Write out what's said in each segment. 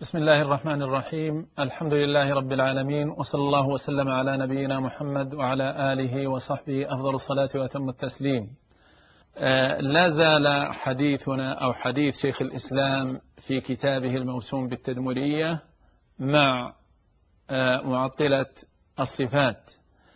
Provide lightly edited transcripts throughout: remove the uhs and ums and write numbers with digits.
بسم الله الرحمن الرحيم. الحمد لله رب العالمين، وصلى الله وسلم على نبينا محمد وعلى آله وصحبه أفضل الصلاة وأتم التسليم. لا زال حديثنا أو حديث شيخ الإسلام في كتابه الموسوم بالتدمرية مع معطلة الصفات.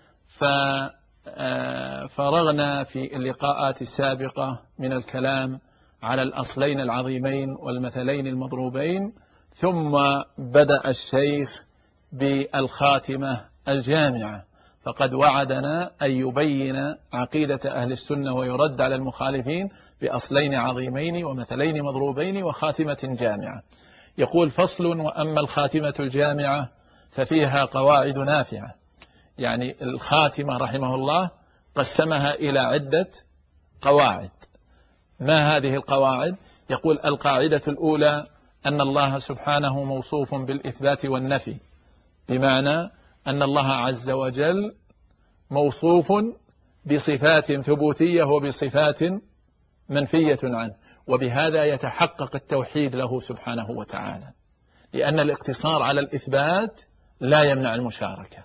فرغنا في اللقاءات السابقة من الكلام على الأصلين العظيمين والمثلين المضروبين، ثم بدأ الشيخ بالخاتمة الجامعة، فقد وعدنا أن يبين عقيدة أهل السنة ويرد على المخالفين بأصلين عظيمين ومثلين مضروبين وخاتمة جامعة. يقول: فصل: وأما الخاتمة الجامعة ففيها قواعد نافعة. يعني الخاتمة رحمه الله قسمها إلى عدة قواعد. ما هذه القواعد؟ يقول: القاعدة الأولى أن الله سبحانه موصوف بالإثبات والنفي، بمعنى أن الله عز وجل موصوف بصفات ثبوتية وبصفات منفية عنه، وبهذا يتحقق التوحيد له سبحانه وتعالى، لأن الاقتصار على الإثبات لا يمنع المشاركة.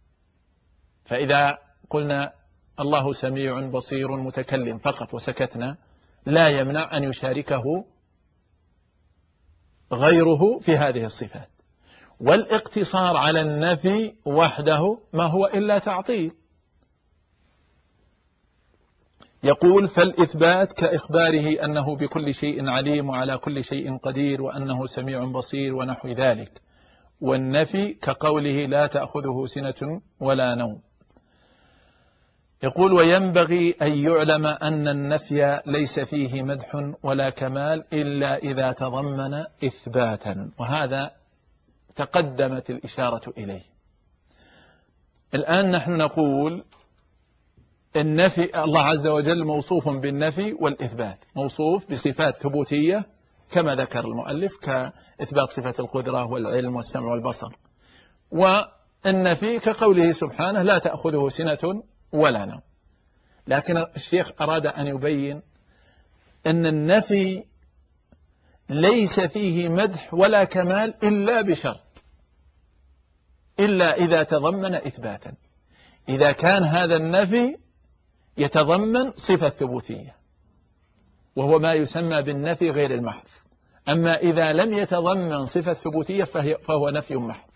فإذا قلنا الله سميع بصير متكلم فقط وسكتنا، لا يمنع أن يشاركه غيره في هذه الصفات. والاقتصار على النفي وحده ما هو إلا تعطيل. يقول: فالإثبات كإخباره أنه بكل شيء عليم وعلى كل شيء قدير وأنه سميع بصير ونحو ذلك. والنفي كقوله لا تأخذه سنة ولا نوم. يقول: وينبغي أن يعلم أن النفي ليس فيه مدح ولا كمال إلا إذا تضمن إثباتا، وهذا تقدمت الإشارة إليه. الآن نحن نقول النفي، الله عز وجل موصوف بالنفي والإثبات، موصوف بصفات ثبوتية كما ذكر المؤلف، كإثبات صفة القدرة والعلم والسمع والبصر. والنفي كقوله سبحانه لا تأخذه سنة ولا نوم. لكن الشيخ أراد أن يبين أن النفي ليس فيه مدح ولا كمال إلا بشرط، إلا إذا تضمن إثباتا، إذا كان هذا النفي يتضمن صفة ثبوتية، وهو ما يسمى بالنفي غير المحض. أما إذا لم يتضمن صفة ثبوتية فهو نفي محض.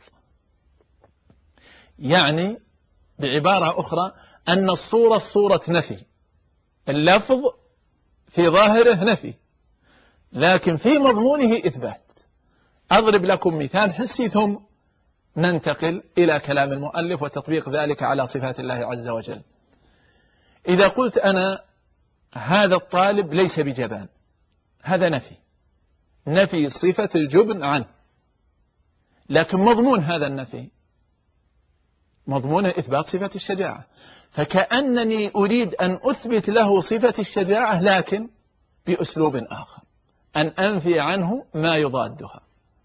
يعني بعبارة أخرى أن الصورة صورة نفي، اللفظ في ظاهره نفي، لكن في مضمونه إثبات. أضرب لكم مثال حسي ثم ننتقل إلى كلام المؤلف وتطبيق ذلك على صفات الله عز وجل. إذا قلت أنا هذا الطالب ليس بجبان، هذا نفي صفة الجبن عنه، لكن مضمون هذا النفي مضمون إثبات صفة الشجاعة، فكأنني أريد أن أثبت له صفة الشجاعة لكن بأسلوب آخر، أن أنفي عنه ما يضادها.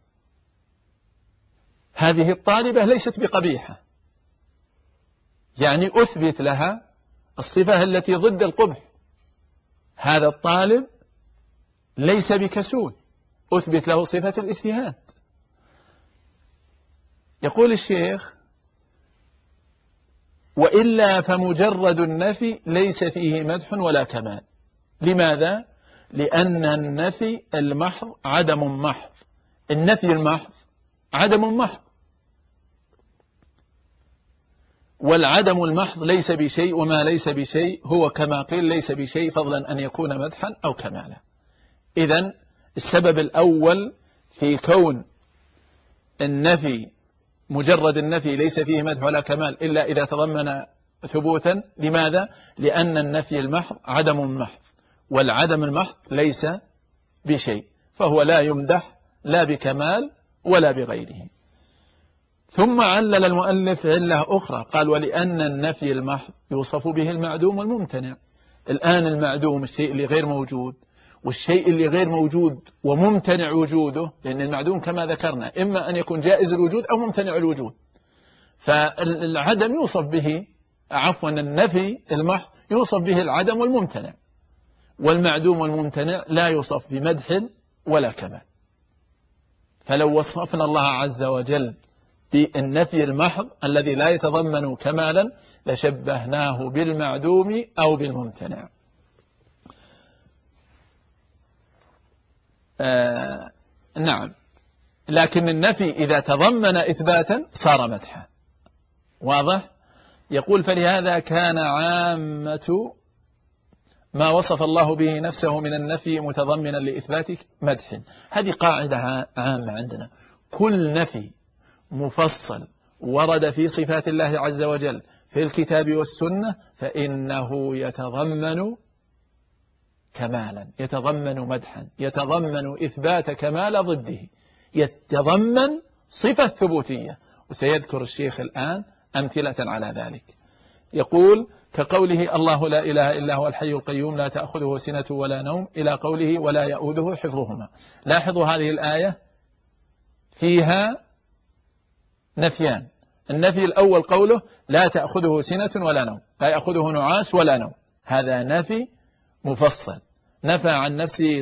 هذه الطالبة ليست بقبيحة، يعني أثبت لها الصفة التي ضد القبح. هذا الطالب ليس بكسول، أثبت له صفة الاجتهاد. يقول الشيخ: وإلا فمجرد النفي ليس فيه مدح ولا كمال. لماذا؟ لأن النفي المحض عدم محض، النفي المحض عدم محض، والعدم المحض ليس بشيء، وما ليس بشيء هو كما قيل ليس بشيء، فضلا أن يكون مدحا أو كمالا. إذن السبب الأول في كون النفي مجرد النفي ليس فيه مدح ولا كمال إلا إذا تضمن ثبوتا. لماذا؟ لأن النفي المحض عدم محض، والعدم المحض ليس بشيء، فهو لا يمدح لا بكمال ولا بغيره. ثم علل المؤلف علة أخرى، قال: ولأن النفي المحض يوصف به المعدوم والممتنع. الآن المعدوم الشيء اللي غير موجود، والشيء اللي غير موجود وممتنع وجوده، لأن المعدوم كما ذكرنا إما أن يكون جائز الوجود أو ممتنع الوجود. فالعدم يوصف به، عفوا النفي المحض يوصف به العدم والممتنع، والمعدوم والممتنع لا يوصف بمدح ولا كمال. فلو وصفنا الله عز وجل بالنفي المحض الذي لا يتضمن كمالا لشبهناه بالمعدوم أو بالممتنع. نعم، لكن النفي إذا تضمن إثباتا صار مدحا. واضح؟ يقول فلهذا كان عامة ما وصف الله به نفسه من النفي متضمنا لإثبات مدح. هذه قاعدة عامة عندنا، كل نفي مفصل ورد في صفات الله عز وجل في الكتاب والسنة فإنه يتضمن كمالا، يتضمن مدحا، يتضمن إثبات كمال ضده، يتضمن صفة ثبوتية. وسيذكر الشيخ الآن أمثلة على ذلك. يقول كقوله الله لا إله إلا هو الحي القيوم لا تأخذه سنة ولا نوم إلى قوله ولا يؤوده حفظهما. لاحظوا هذه الآية فيها نفيان. النفي الأول قوله لا تأخذه سنة ولا نوم، لا يأخذه نعاس ولا نوم، هذا نفي مفصل، نفى عن نفسه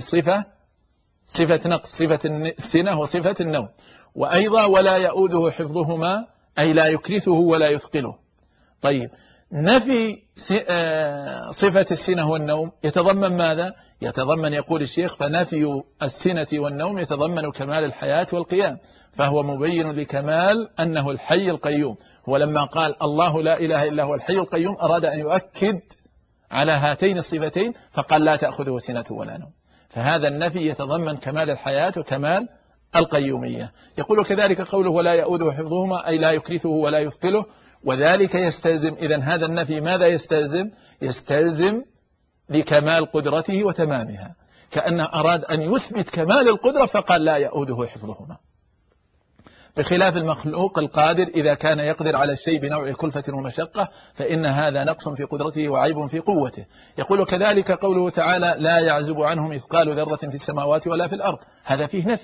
صفة نقص، صفة السنة وصفة النوم. وأيضا ولا يؤوده حفظهما أي لا يكرثه ولا يثقله. طيب نفي صفة السنة والنوم يتضمن ماذا؟ يتضمن يقول الشيخ فنفي السنة والنوم يتضمن كمال الحياة والقيام، فهو مبين لكمال أنه الحي القيوم. هو لما قال الله لا إله إلا هو الحي القيوم أراد أن يؤكد على هاتين الصفتين فقال لا تأخذه سنة ولا نوم، فهذا النفي يتضمن كمال الحياة وكمال القيومية. يقول كذلك قوله ولا يؤوده حفظهما أي لا يكرثه ولا يثقله، وذلك يستلزم إذن هذا النفي ماذا يستلزم؟ يستلزم لكمال قدرته وتمامها، كأنه أراد أن يثبت كمال القدرة فقال لا يؤوده حفظهما، بخلاف المخلوق القادر إذا كان يقدر على الشيء بنوع كلفة ومشقة فإن هذا نقص في قدرته وعيب في قوته. يقول كذلك قوله تعالى لا يعزب عنه مثقال ذرة في السماوات ولا في الأرض، هذا فيه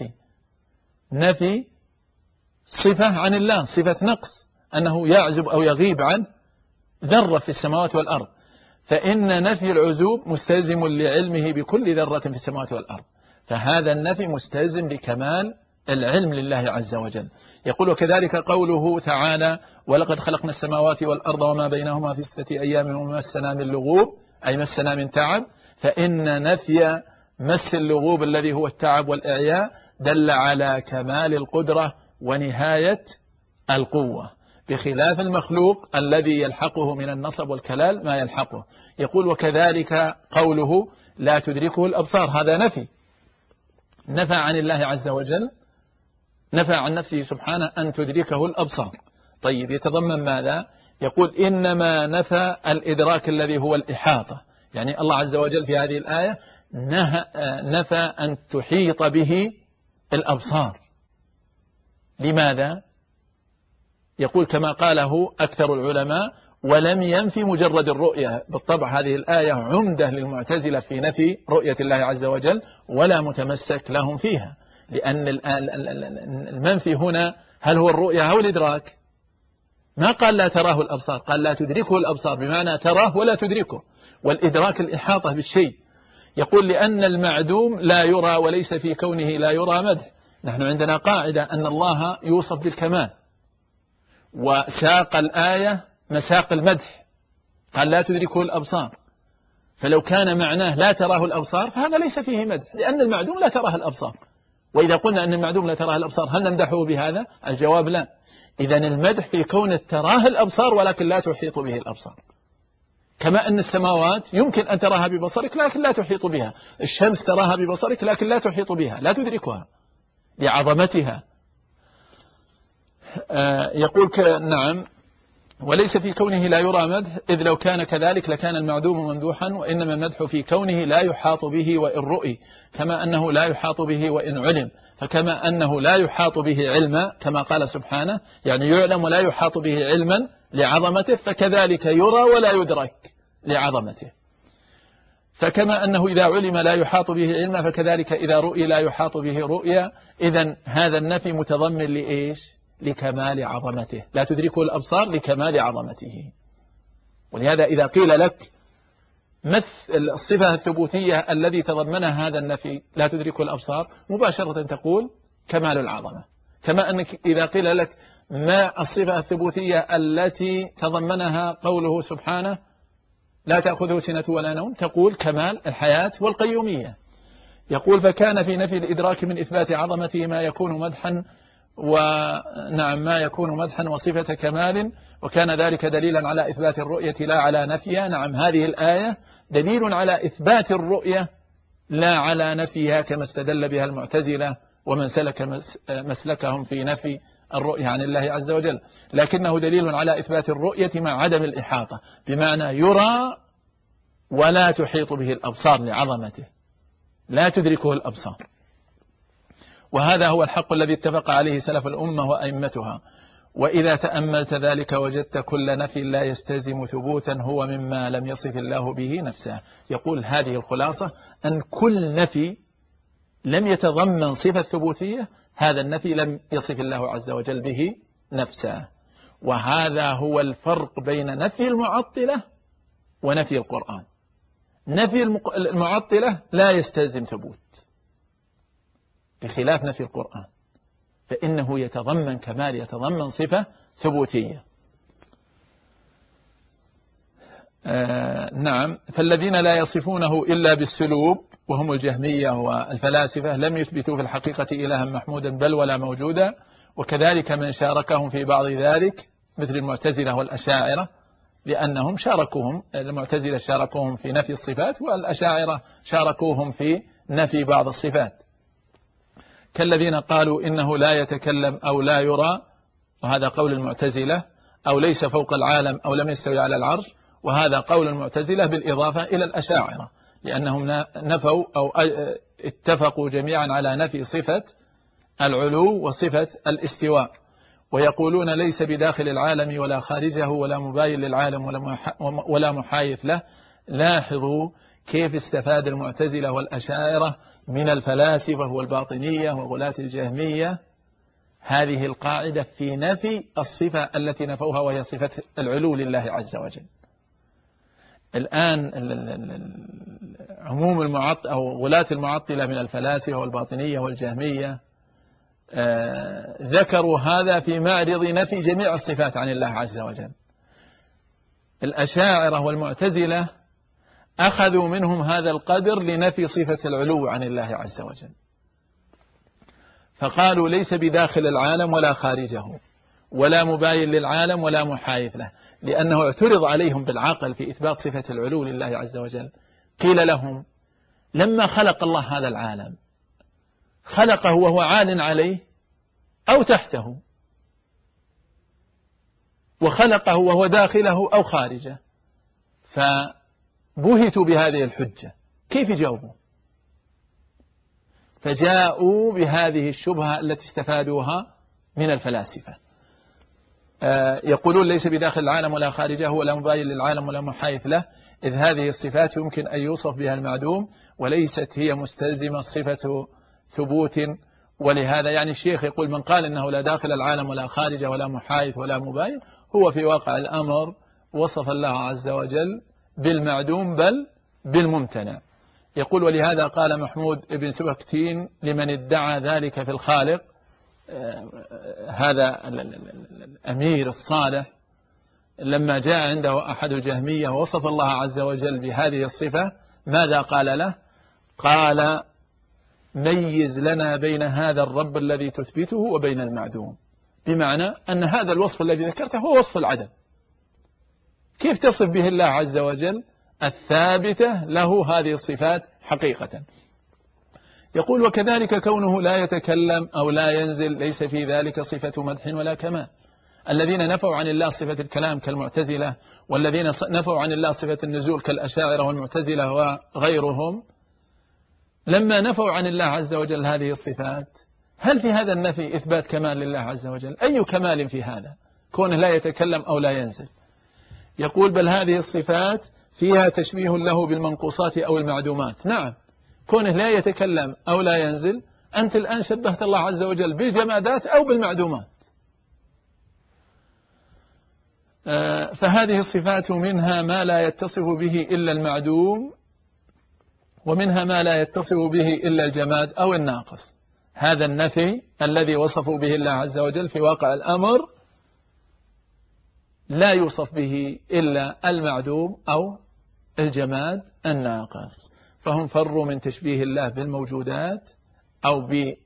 نفي صفة عن الله، صفة نقص، أنه يعزب أو يغيب عن ذرة في السماوات والأرض، فإن نفي العزوب مستلزم لعلمه بكل ذرة في السماوات والأرض، فهذا النفي مستلزم لكمال العلم لله عز وجل. يقول كذلك قوله تعالى ولقد خلقنا السماوات والأرض وما بينهما في 6 أيام وما مسنا من لغوب أي مسنا من تعب، فإن نفي مس اللغوب الذي هو التعب والإعياء دل على كمال القدرة ونهاية القوة، بخلاف المخلوق الذي يلحقه من النصب والكلال ما يلحقه. يقول وكذلك قوله لا تدركه الأبصار، هذا نفى عن الله عز وجل، نفى عن نفسه سبحانه أن تدركه الأبصار. طيب يتضمن ماذا؟ يقول إنما نفى الإدراك الذي هو الإحاطة، يعني الله عز وجل في هذه الآية نفى أن تحيط به الأبصار. لماذا؟ يقول كما قاله أكثر العلماء ولم ينفي مجرد الرؤية. بالطبع هذه الآية عمدة للمعتزلة في نفي رؤية الله عز وجل ولا متمسك لهم فيها، لأن المنفي هنا هل هو الرؤية أو الإدراك؟ ما قال لا تراه الأبصار، قال لا تدركه الأبصار، بمعنى تراه ولا تدركه، والإدراك الإحاطة بالشيء. يقول لأن المعدوم لا يرى وليس في كونه لا يرى مدح. نحن عندنا قاعدة أن الله يوصف بالكمال، وساق الآية مساق المدح، قال لا تدركه الأبصار، فلو كان معناه لا تراه الأبصار فهذا ليس فيه مدح، لأن المعدوم لا تراه الأبصار. وإذا قلنا أن المعدوم لا تراه الأبصار هل نمدحه بهذا؟ الجواب لا. إذن المدح في كون تراه الأبصار ولكن لا تحيط به الأبصار، كما أن السماوات يمكن أن تراها ببصرك لكن لا تحيط بها، الشمس تراها ببصرك لكن لا تحيط بها، لا تدركها لعظمتها. يقول نعم وليس في كونه لا يرى مدح، إذ لو كان كذلك لكان المعدوم ممدوحا، وإنما المدح في كونه لا يحاط به وإن رؤي، كما أنه لا يحاط به وإن علم، فكما أنه لا يحاط به علما كما قال سبحانه، يعني يعلم ولا يحاط به علما لعظمته، فكذلك يرى ولا يدرك لعظمته. فكما أنه إذا علم لا يحاط به علما فكذلك إذا رؤي لا يحاط به رؤيا. إذن هذا النفي متضمن لإيش؟ لكمال عظمته، لا تدركه الأبصار لكمال عظمته. ولهذا إذا قيل لك مثل الصفة الثبوتية الذي تضمنها هذا النفي لا تدركه الأبصار، مباشرة تقول كمال العظمة. كما أنك إذا قيل لك ما الصفة الثبوتية التي تضمنها قوله سبحانه لا تأخذه سنة ولا نوم، تقول كمال الحياة والقيومية. يقول فكان في نفي الإدراك من إثبات عظمته ما يكون مدحا ما يكون مدحا وصفة كمال، وكان ذلك دليلا على إثبات الرؤية لا على نفيها. نعم، هذه الآية دليل على إثبات الرؤية لا على نفيها، كما استدل بها المعتزلة ومن سلك مسلكهم في نفي الرؤية عن الله عز وجل، لكنه دليل على إثبات الرؤية مع عدم الإحاطة، بمعنى يرى ولا تحيط به الأبصار لعظمته، لا تدركه الأبصار. وهذا هو الحق الذي اتفق عليه سلف الأمة وأئمتها. وإذا تأملت ذلك وجدت كل نفي لا يستلزم ثبوتا هو مما لم يصف الله به نفسه. يقول هذه الخلاصة، أن كل نفي لم يتضمن صفة ثبوتية، هذا النفي لم يصف الله عز وجل به نفسه. وهذا هو الفرق بين نفي المعطلة ونفي القرآن. نفي المعطلة لا يستلزم ثبوت، بخلاف نفي القرآن فإنه يتضمن كمال، يتضمن صفة ثبوتية. نعم، فالذين لا يصفونه إلا بالسلوب وهم الجهمية والفلاسفة لم يثبتوا في الحقيقة إلها محمودا بل ولا موجودا، وكذلك من شاركهم في بعض ذلك مثل المعتزلة والأشاعرة، لأنهم شاركوهم، المعتزلة شاركوهم في نفي الصفات والأشاعرة شاركوهم في نفي بعض الصفات، كالذين قالوا إنه لا يتكلم أو لا يرى، وهذا قول المعتزلة، أو ليس فوق العالم أو لم يستوي على العرش، وهذا قول المعتزلة بالإضافة إلى الأشاعرة، لأنهم نفوا أو اتفقوا جميعا على نفي صفة العلو وصفة الاستواء، ويقولون ليس بداخل العالم ولا خارجه ولا مباين للعالم ولا محايث له. لاحظوا كيف استفاد المعتزلة والأشاعرة من الفلاسفة والباطنية وغلاة الجهمية هذه القاعدة في نفي الصفة التي نفوها، وهي صفة العلو لله عز وجل. الآن عموم أو غلاة المعطلة من الفلاسفة والباطنية والجهمية ذكروا هذا في معرض نفي جميع الصفات عن الله عز وجل. الأشاعرة والمعتزلة أخذوا منهم هذا القدر لنفي صفة العلو عن الله عز وجل، فقالوا ليس بداخل العالم ولا خارجه ولا مباين للعالم ولا محايث له، لأنه اعترض عليهم بالعقل في إثبات صفة العلو لله عز وجل. قيل لهم لما خلق الله هذا العالم خلقه وهو عال عليه أو تحته، وخلقه وهو داخله أو خارجه، فبهتوا بهذه الحجة، كيف يجاوبوا؟ فجاءوا بهذه الشبهة التي استفادوها من الفلاسفة، يقولون ليس بداخل العالم ولا خارجه ولا مباين للعالم ولا محايث له، إذ هذه الصفات يمكن أن يوصف بها المعدوم وليست هي مستلزمة صفة ثبوت. ولهذا يعني الشيخ يقول من قال إنه لا داخل العالم ولا خارجه ولا محايث ولا مباين، هو في واقع الأمر وصف الله عز وجل بالمعدوم بل بالممتنع. يقول ولهذا قال محمود بن سبكتين لمن ادعى ذلك في الخالق، هذا الأمير الصالح لما جاء عنده أحد الجهمية ووصف الله عز وجل بهذه الصفة، ماذا قال له؟ قال ميز لنا بين هذا الرب الذي تثبته وبين المعدوم، بمعنى أن هذا الوصف الذي ذكرته هو وصف العدم، كيف تصف به الله عز وجل الثابتة له هذه الصفات حقيقة. يقول وكذلك كونه لا يتكلم أو لا ينزل ليس في ذلك صفة مدح ولا كمال. الذين نفوا عن الله صفة الكلام كالمعتزلة، والذين نفوا عن الله صفة النزول كالأشاعرة والمعتزلة وغيرهم، لما نفوا عن الله عز وجل هذه الصفات، هل في هذا النفي إثبات كمال لله عز وجل؟ أي كمال في هذا كونه لا يتكلم أو لا ينزل؟ يقول بل هذه الصفات فيها تشبيه له بالمنقوصات أو المعدومات. نعم، كونه لا يتكلم أو لا ينزل، أنت الآن شبهت الله عز وجل بالجمادات أو بالمعدومات. فهذه الصفات منها ما لا يتصف به إلا المعدوم، ومنها ما لا يتصف به إلا الجماد أو الناقص. هذا النفي الذي وصفوا به الله عز وجل في واقع الأمر لا يوصف به إلا المعدوم أو الجماد الناقص، فهم فروا من تشبيه الله بالموجودات أو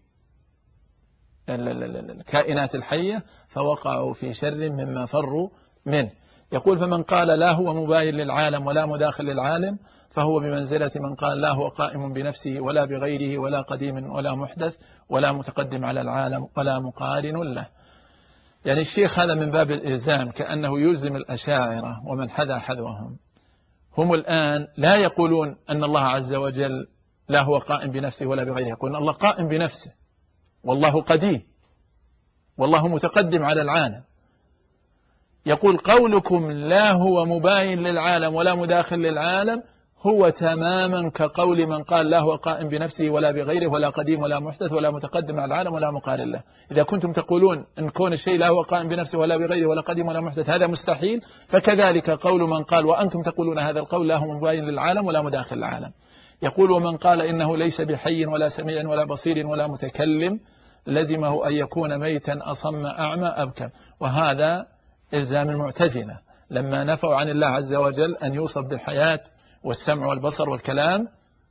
بالكائنات الحية فوقعوا في شر مما فروا منه. يقول فمن قال لا هو مباين للعالم ولا مداخل للعالم فهو بمنزلة من قال لا هو قائم بنفسه ولا بغيره ولا قديم ولا محدث ولا متقدم على العالم ولا مقارن له. يعني الشيخ هذا من باب الإلزام، كأنه يلزم الأشاعرة ومن حذا حذوهم. هم الآن لا يقولون أن الله عز وجل لا هو قائم بنفسه ولا بغيره، يقولون الله قائم بنفسه والله قديم والله متقدم على العالم. يقول قولكم لا هو مباين للعالم ولا مداخل للعالم هو تماما كقول من قال لا هو قائم بنفسه ولا بغيره ولا قديم ولا محدث ولا متقدم على العالم ولا مقارن له. إذا كنتم تقولون أن كون الشيء لا هو قائم بنفسه ولا بغيره ولا قديم ولا محدث هذا مستحيل، فكذلك قول من قال وأنتم تقولون هذا القول لا هو مباين للعالم ولا مداخل للعالم. يقول ومن قال إنه ليس بحي ولا سميع ولا بصير ولا متكلم لزمه أن يكون ميتا أصم أعمى أبكم. وهذا إلزام المعتزلة لما نفوا عن الله عز وجل أن يوصف بالحياة والسمع والبصر والكلام،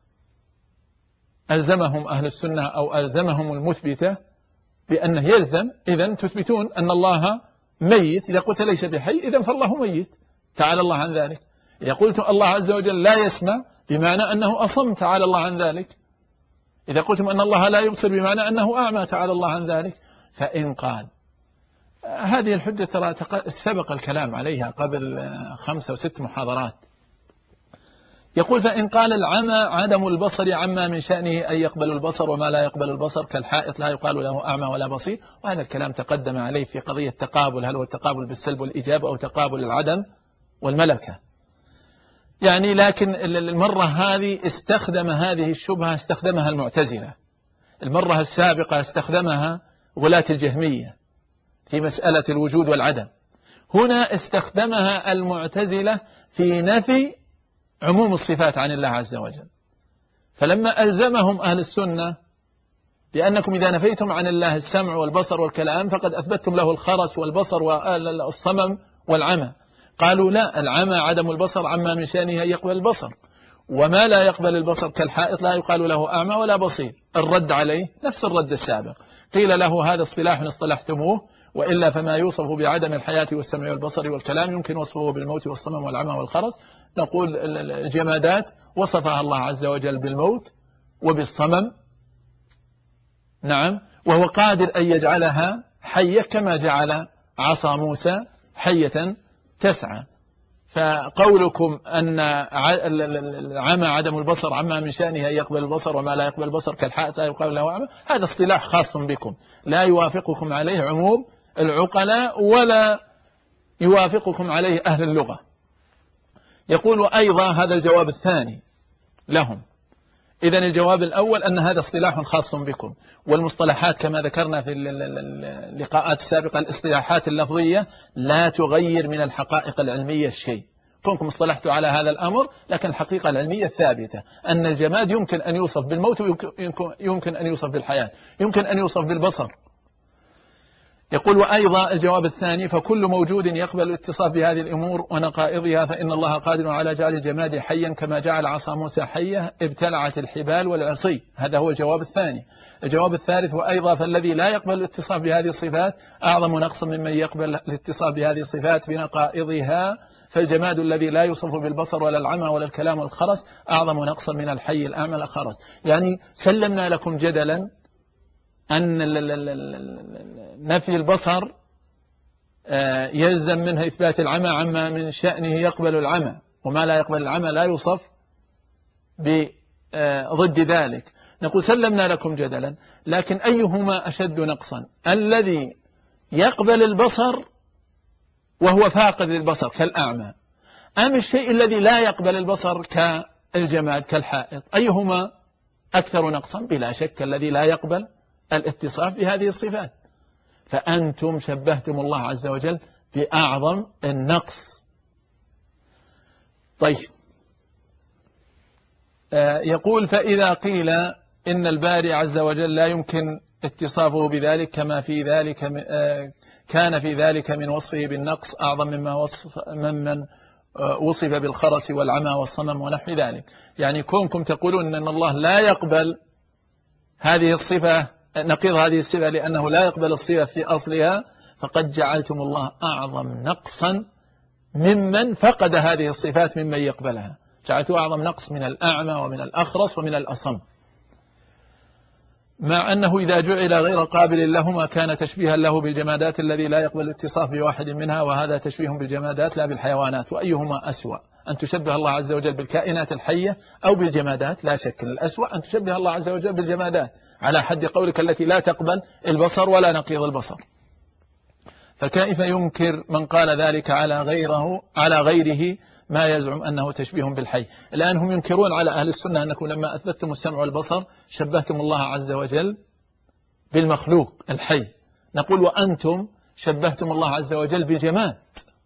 ألزمهم أهل السنة أو ألزمهم المثبتة بأنه يلزم إذن تثبتون أن الله ميت. إذا قلت ليس بحي إذن فالله ميت تعالى الله عن ذلك. إذا قلت الله عز وجل لا يسمع بمعنى أنه أصم تعالى الله عن ذلك. إذا قلتم أن الله لا يبصر بمعنى أنه أعمى تعالى الله عن ذلك. فإن قال هذه الحجة ترى سبق الكلام عليها قبل 5 و6 محاضرات. يقول فإن قال العمى عدم البصر عما من شأنه أن يقبل البصر وما لا يقبل البصر كالحائط لا يقال له أعمى ولا بصير. وهذا الكلام تقدم عليه في قضية تقابل، هل هو التقابل بالسلب والإيجاب أو تقابل العدم والملكة. يعني لكن المرة هذه استخدم هذه الشبهة استخدمها المعتزلة، المرة السابقة استخدمها غلاة الجهمية في مسألة الوجود والعدم. هنا استخدمها المعتزلة في نفي عموم الصفات عن الله عز وجل. فلما ألزمهم أهل السنة بأنكم إذا نفيتم عن الله السمع والبصر والكلام فقد أثبتتم له الخرس والبصر والصمم والعمى، قالوا لا، العمى عدم البصر عما من شأنه أن يقبل البصر، وما لا يقبل البصر كالحائط لا يقال له أعمى ولا بصير. الرد عليه نفس الرد السابق، قيل له هذا اصطلاح اصطلحتموه، وإلا فما يوصف بعدم الحياة والسمع والبصر والكلام يمكن وصفه بالموت والصمم والعمى والخرس. نقول الجمادات وصفها الله عز وجل بالموت وبالصمم، نعم، وهو قادر أن يجعلها حية كما جعل عصا موسى حية تسعى. فقولكم أن العمى عدم البصر عما من شأنه أن يقبل البصر وما لا يقبل البصر كالحائط لا يقال له أعمى، هذا اصطلاح خاص بكم لا يوافقكم عليه عموم العقلاء ولا يوافقكم عليه أهل اللغة. يقول أيضا هذا الجواب الثاني لهم. إذن الجواب الأول أن هذا اصطلاح خاص بكم، والمصطلحات كما ذكرنا في اللقاءات السابقة الاصطلاحات اللفظية لا تغير من الحقائق العلمية الشيء. كونكم اصطلحتوا على هذا الأمر، لكن الحقيقة العلمية الثابتة أن الجماد يمكن أن يوصف بالموت ويمكن أن يوصف بالحياة، يمكن أن يوصف بالبصر. يقول وأيضا الجواب الثاني فكل موجود يقبل الاتصاف بهذه الأمور ونقائضها فإن الله قادر على جعل الجماد حيا كما جعل عصا موسى حية ابتلعت الحبال والعصي. هذا هو الجواب الثاني. الجواب الثالث وأيضا فالذي لا يقبل الاتصاف بهذه الصفات أعظم نقص ممن يقبل الاتصاف بهذه الصفات بنقائضها، فالجماد الذي لا يوصف بالبصر ولا العمى ولا الكلام والخرس أعظم نقصا من الحي الأعمى الخرس. يعني سلمنا لكم جدلا أن نفي البصر يلزم منه إثبات العمى عما من شأنه يقبل العمى، وما لا يقبل العمى لا يوصف بضد ذلك. نقول سلمنا لكم جدلا، لكن أيهما أشد نقصا؟ الذي يقبل البصر وهو فاقد للبصر كالأعمى، أم الشيء الذي لا يقبل البصر كالجماد كالحائط؟ أيهما أكثر نقصا؟ بلا شك الذي لا يقبل الاتصاف بهذه الصفات. فأنتم شبهتم الله عز وجل بأعظم النقص. طيب، يقول فإذا قيل إن الباري عز وجل لا يمكن اتصافه بذلك كما في ذلك كان في ذلك من وصفه بالنقص أعظم ممن وصف بالخرس والعمى والصمم ونحو ذلك. يعني كونكم تقولون أن الله لا يقبل هذه الصفة نقيض هذه الصفة لأنه لا يقبل الصفة في أصلها، فقد جعلتم الله أعظم نقصا ممن فقد هذه الصفات ممن يقبلها، جعلته أعظم نقص من الأعمى ومن الأخرس ومن الأصم، مع أنه إذا جعل غير قابل لهما كان تشبيها له بالجمادات الذي لا يقبل الاتصاف بواحد منها، وهذا تشبيه بالجمادات لا بالحيوانات. وأيهما أسوأ، أن تشبه الله عز وجل بالكائنات الحية أو بالجمادات؟ لا شك الأسوأ أن تشبه الله عز وجل بالجمادات، على حد قولك التي لا تقبل البصر ولا نقيض البصر. فكيف ينكر من قال ذلك على غيره ما يزعم أنه تشبيه بالحي؟ الآن هم ينكرون على أهل السنة أنكم لما أثبتتم السمع والبصر شبهتم الله عز وجل بالمخلوق الحي. نقول وأنتم شبهتم الله عز وجل بالجماد.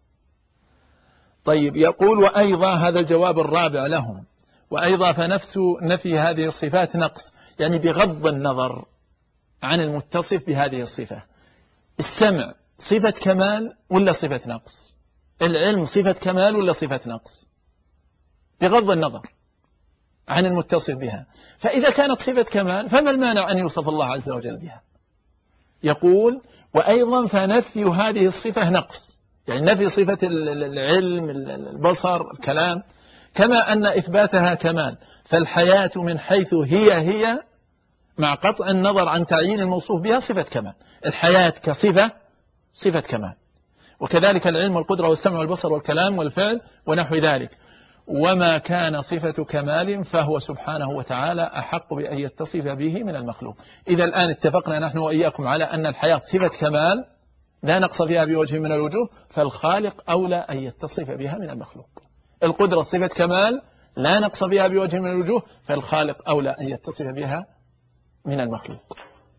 طيب، يقول وأيضا، هذا الجواب الرابع لهم، وأيضا فنفس نفي هذه الصفات نقص، يعني بغض النظر عن المتصف بهذه الصفة. السمع صفة كمال ولا صفة نقص؟ العلم صفة كمال ولا صفة نقص؟ بغض النظر عن المتصف بها. فإذا كانت صفة كمال فما المانع أن يوصف الله عز وجل بها؟ يقول وأيضا فنفي هذه الصفة نقص، يعني نفي صفة العلم البصر الكلام، كما أن إثباتها كمال. فالحياة من حيث هي مع قطع النظر عن تعيين الموصوف بها صفة كمال، الحياة كصفة صفة كمال، وكذلك العلم والقدرة والسمع والبصر والكلام والفعل ونحو ذلك. وما كان صفة كمال فهو سبحانه وتعالى أحق بأن يتصف به من المخلوق. إذا الآن اتفقنا نحن وإياكم على أن الحياة صفة كمال لا نقص فيها بوجه من الوجوه، فالخالق أولى أن يتصف بها من المخلوق. القدرة صفة كمال لا نقص فيها بوجه من الوجوه، فالخالق أولى أن يتصف بها من المخلوق.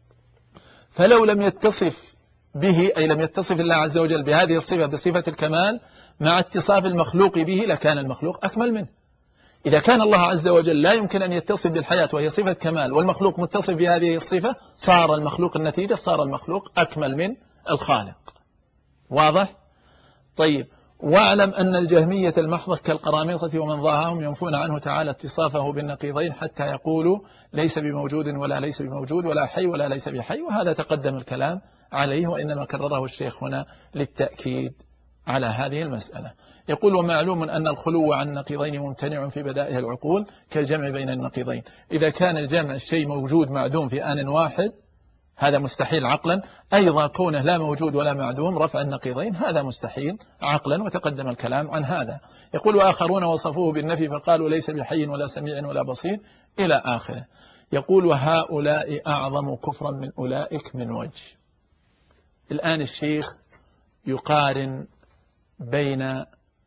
فلو لم يتصف به، أي لم يتصف الله عز وجل بهذه الصفة بصفة الكمال مع اتصاف المخلوق به، لكان المخلوق أكمل منه. إذا كان الله عز وجل لا يمكن أن يتصف بالحياة وهي صفة كمال والمخلوق متصف بهذه الصفة، صار المخلوق النتيجة، صار المخلوق أكمل من الخالق. واضح؟ طيب، واعلم أن الجهمية المحضة كالقرامطة ومن ضاهاهم ينفون عنه تعالى اتصافه بالنقيضين حتى يقولوا ليس بموجود ولا ليس بموجود ولا حي ولا ليس بحي، وهذا تقدم الكلام عليه، وإنما كرره الشيخ هنا للتأكيد على هذه المسألة. يقول ومعلوم أن الخلو عن النقيضين ممتنع في بدائه العقول كالجمع بين النقيضين. إذا كان الجمع الشيء موجود معدوم في آن واحد هذا مستحيل عقلا، أيضا كونه لا موجود ولا معدوم رفع النقيضين هذا مستحيل عقلا، وتقدم الكلام عن هذا. يقول وآخرون وصفوه بالنفي فقالوا ليس بحي ولا سميع ولا بصير إلى آخره. يقول وهؤلاء أعظم كفرا من أولئك من وجه. الآن الشيخ يقارن بين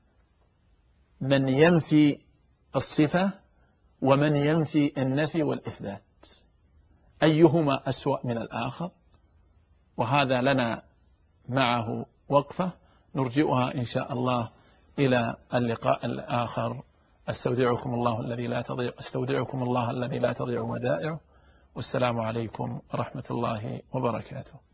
من ينفي الصفة ومن ينفي النفي والإثبات، أيهما أسوأ من الآخر؟ وهذا لنا معه وقفة نرجئها إن شاء الله إلى اللقاء الآخر. استودعكم الله الذي لا تضيع ودائعه، والسلام عليكم ورحمة الله وبركاته.